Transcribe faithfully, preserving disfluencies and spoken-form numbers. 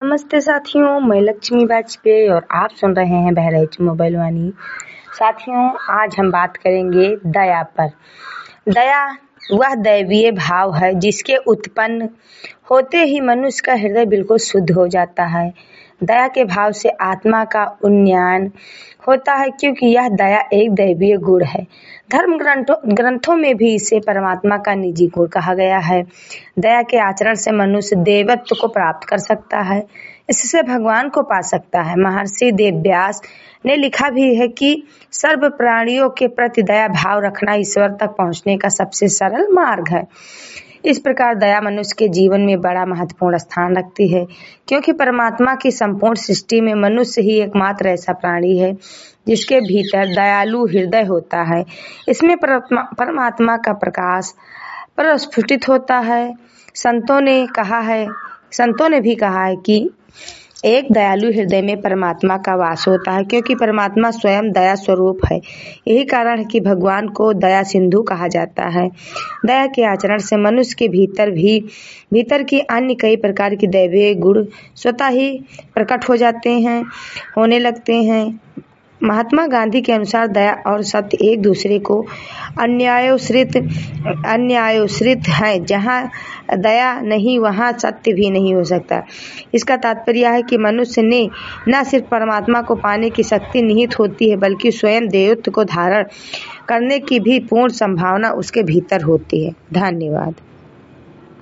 नमस्ते साथियों, मैं लक्ष्मी वाजपेयी और आप सुन रहे हैं बहराइच मोबाइल वाणी। साथियों, आज हम बात करेंगे दया पर। दया वह दैवीय भाव है जिसके उत्पन्न होते ही मनुष्य का हृदय बिल्कुल शुद्ध हो जाता है। दया के भाव से आत्मा का उन्नयन होता है, क्योंकि यह दया एक दैवीय गुण है। धर्म ग्रंथों ग्रंथों में भी इसे परमात्मा का निजी गुण कहा गया है। दया के आचरण से मनुष्य देवत्व को प्राप्त कर सकता है, इससे भगवान को पा सकता है। महर्षि वेदव्यास ने लिखा भी है कि सर्व प्राणियों के प्रति दया भाव रखना ईश्वर तक पहुंचने का सबसे सरल मार्ग है। इस प्रकार दया मनुष्य के जीवन में बड़ा महत्वपूर्ण स्थान रखती है, क्योंकि परमात्मा की संपूर्ण सृष्टि में मनुष्य ही एकमात्र ऐसा प्राणी है जिसके भीतर दयालु हृदय होता है। इसमें परमात्मा का प्रकाश प्रस्फुटित होता है। संतों ने कहा है संतों ने भी कहा है कि एक दयालु हृदय में परमात्मा का वास होता है, क्योंकि परमात्मा स्वयं दया स्वरूप है। यही कारण है कि भगवान को दया सिंधु कहा जाता है। दया के आचरण से मनुष्य के भीतर भी भीतर की अन्य कई प्रकार की दैवीय गुण स्वतः ही प्रकट हो जाते हैं होने लगते हैं। महात्मा गांधी के अनुसार दया और सत्य एक दूसरे को अन्यायोश्रित अन्यायोश्रित है। जहाँ दया नहीं वहाँ सत्य भी नहीं हो सकता। इसका तात्पर्य है कि मनुष्य ने न सिर्फ परमात्मा को पाने की शक्ति निहित होती है, बल्कि स्वयं देवत्व को धारण करने की भी पूर्ण संभावना उसके भीतर होती है। धन्यवाद।